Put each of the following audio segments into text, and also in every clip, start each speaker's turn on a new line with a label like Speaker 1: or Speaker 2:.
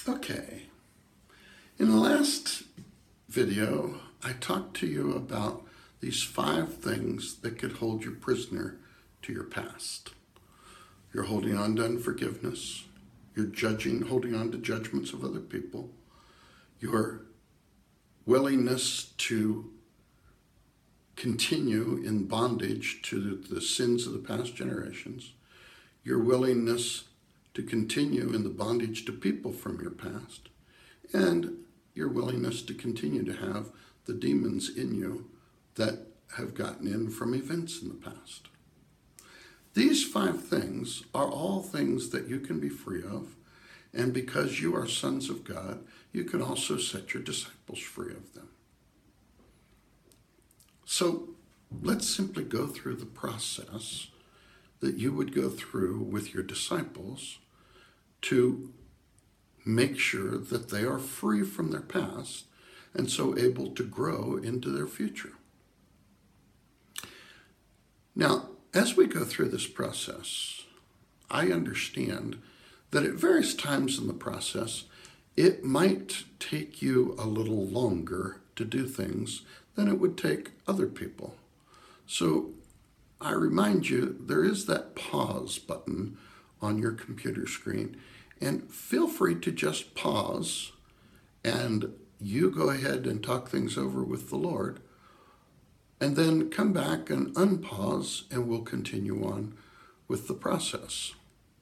Speaker 1: Okay, in the last video, I talked to you about these 5 things that could hold you prisoner to your past. You're holding on to unforgiveness. You're holding on to judgments of other people. Your willingness to continue in bondage to the sins of the past generations. Your willingness to continue in the bondage to people from your past. And your willingness to continue to have the demons in you that have gotten in from events in the past. These 5 things are all things that you can be free of, and because you are sons of God, you can also set your disciples free of them. So let's simply go through the process that you would go through with your disciples to make sure that they are free from their past and so able to grow into their future. Now, as we go through this process, I understand that at various times in the process, it might take you a little longer to do things than it would take other people. So I remind you, there is that pause button on your computer screen, and feel free to just pause and you go ahead and talk things over with the Lord, and then come back and unpause, and we'll continue on with the process.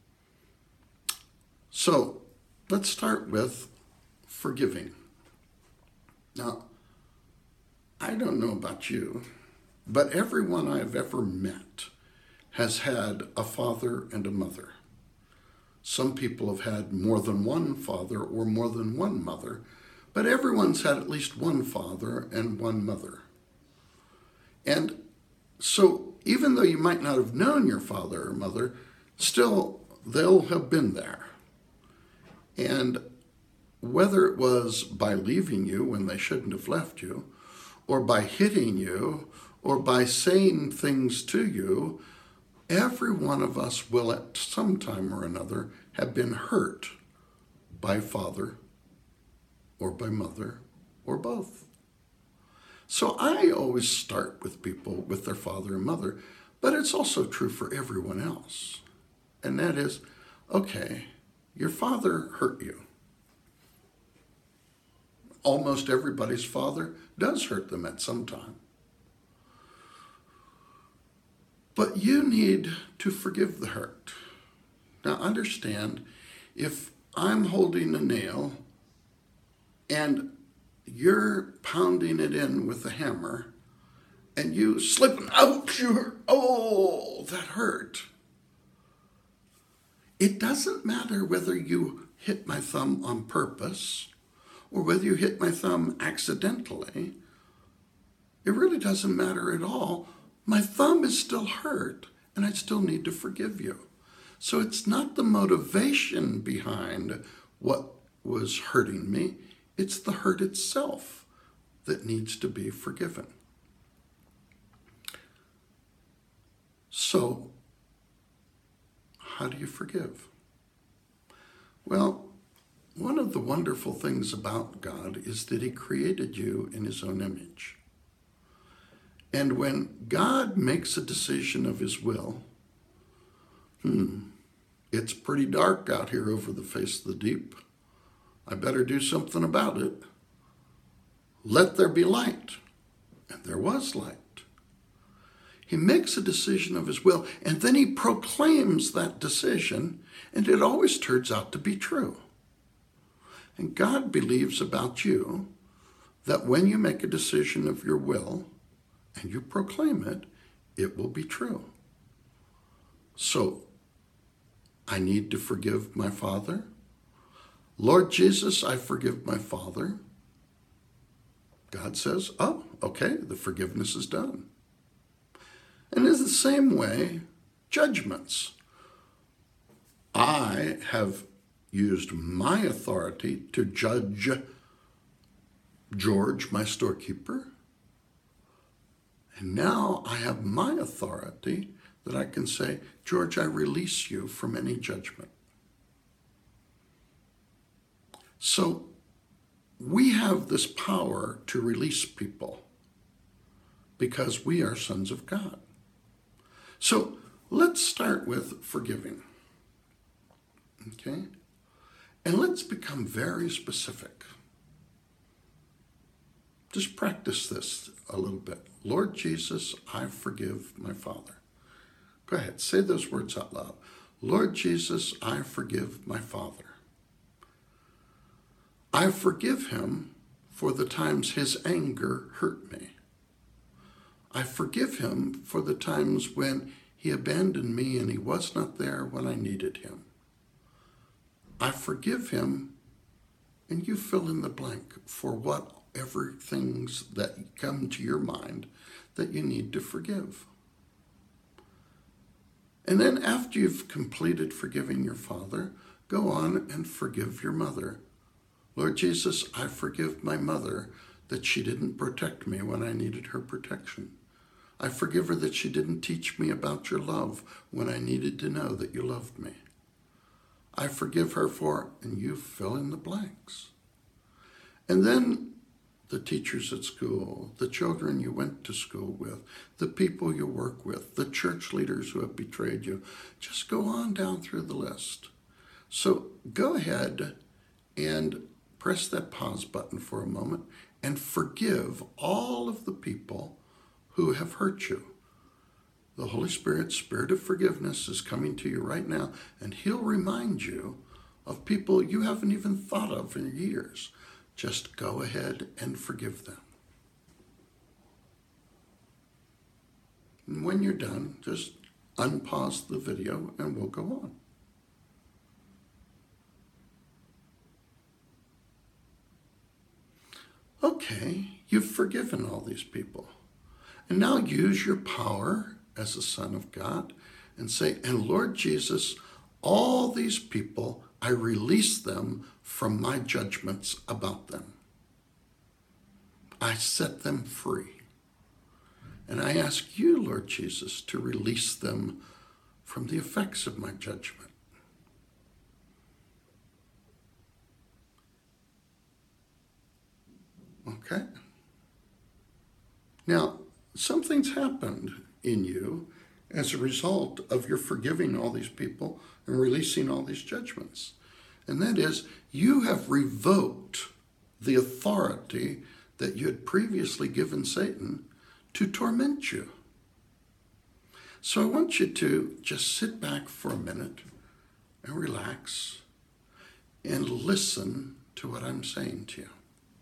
Speaker 1: So let's start with forgiving. Now, I don't know about you, but everyone I've ever met has had a father and a mother. Some people have had more than one father or more than one mother, but everyone's had at least one father and one mother. And so even though you might not have known your father or mother, still they'll have been there. And whether it was by leaving you when they shouldn't have left you, or by hitting you, or by saying things to you, every one of us will at some time or another have been hurt by father or by mother or both. So I always start with people with their father and mother, but it's also true for everyone else. And that is, okay, your father hurt you. Almost everybody's father does hurt them at some time. But you need to forgive the hurt. Now understand, if I'm holding a nail and you're pounding it in with a hammer and you slip, ouch, oh, that hurt. It doesn't matter whether you hit my thumb on purpose or whether you hit my thumb accidentally. It really doesn't matter at all. My thumb is still hurt, and I still need to forgive you. So it's not the motivation behind what was hurting me. It's the hurt itself that needs to be forgiven. So, how do you forgive? Well, one of the wonderful things about God is that He created you in His own image. And when God makes a decision of His will, it's pretty dark out here over the face of the deep. I better do something about it. Let there be light. And there was light. He makes a decision of His will, and then He proclaims that decision, and it always turns out to be true. And God believes about you that when you make a decision of your will, and you proclaim it, it will be true. So, I need to forgive my father. Lord Jesus, I forgive my father. God says, oh, okay, the forgiveness is done. And in the same way, judgments. I have used my authority to judge George, my storekeeper. And now I have my authority that I can say, George, I release you from any judgment. So we have this power to release people because we are sons of God. So let's start with forgiving. Okay? And let's become very specific. Just practice this a little bit. Lord Jesus, I forgive my father. Go ahead, say those words out loud. Lord Jesus, I forgive my father. I forgive him for the times his anger hurt me. I forgive him for the times when he abandoned me and he was not there when I needed him. I forgive him, and you fill in the blank for whatever things that come to your mind that you need to forgive. And then after you've completed forgiving your father, go on and forgive your mother. Lord Jesus, I forgive my mother that she didn't protect me when I needed her protection. I forgive her that she didn't teach me about your love when I needed to know that you loved me. I forgive her for, and you fill in the blanks. And then the teachers at school, the children you went to school with, the people you work with, the church leaders who have betrayed you. Just go on down through the list. So go ahead and press that pause button for a moment and forgive all of the people who have hurt you. The Holy Spirit, Spirit of forgiveness, is coming to you right now, and he'll remind you of people you haven't even thought of in years. Just go ahead and forgive them. And when you're done, just unpause the video and we'll go on. Okay, you've forgiven all these people. And now use your power as a son of God and say, and Lord Jesus, all these people, I release them from my judgments about them. I set them free. And I ask you, Lord Jesus, to release them from the effects of my judgment. Okay? Now, something's happened in you as a result of your forgiving all these people and releasing all these judgments. And that is, you have revoked the authority that you had previously given Satan to torment you. So I want you to just sit back for a minute and relax and listen to what I'm saying to you.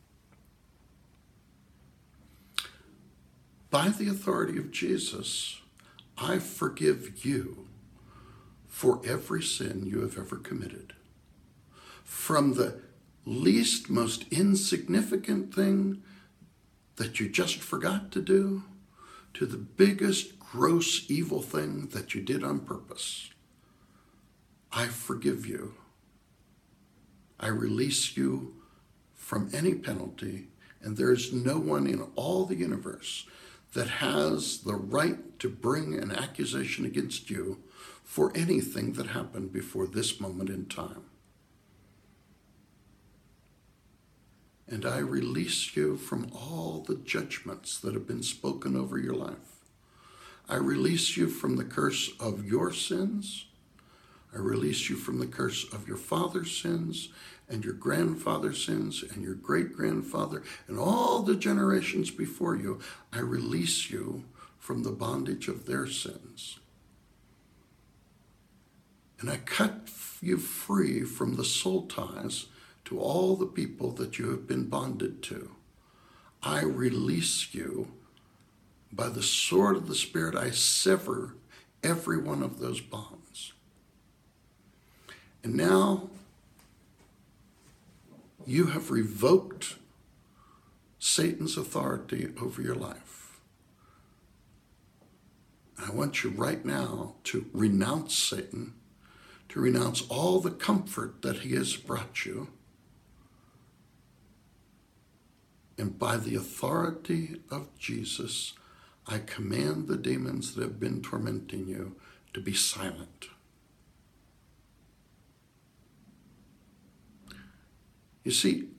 Speaker 1: By the authority of Jesus, I forgive you for every sin you have ever committed. From the least, most insignificant thing that you just forgot to do, to the biggest, gross, evil thing that you did on purpose. I forgive you. I release you from any penalty, and there is no one in all the universe that has the right to bring an accusation against you for anything that happened before this moment in time. And I release you from all the judgments that have been spoken over your life. I release you from the curse of your sins. I release you from the curse of your father's sins and your grandfather's sins and your great-grandfather and all the generations before you. I release you from the bondage of their sins. And I cut you free from the soul ties to all the people that you have been bonded to. I release you by the sword of the Spirit. I sever every one of those bonds. And now you have revoked Satan's authority over your life. I want you right now to renounce Satan, to renounce all the comfort that he has brought you. And by the authority of Jesus, I command the demons that have been tormenting you to be silent. You see,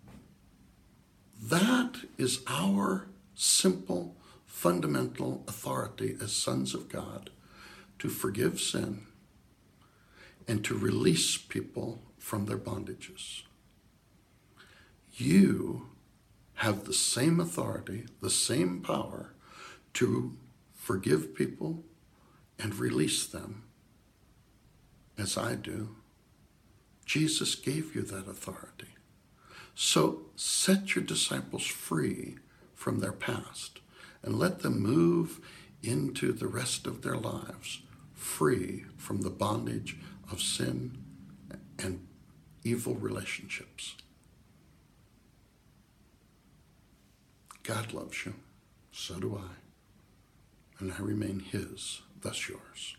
Speaker 1: that is our simple, fundamental authority as sons of God, to forgive sin and to release people from their bondages. You have the same authority, the same power to forgive people and release them as I do. Jesus gave you that authority. So set your disciples free from their past and let them move into the rest of their lives free from the bondage of sin and evil relationships. God loves you. So do I. And I remain his, thus yours.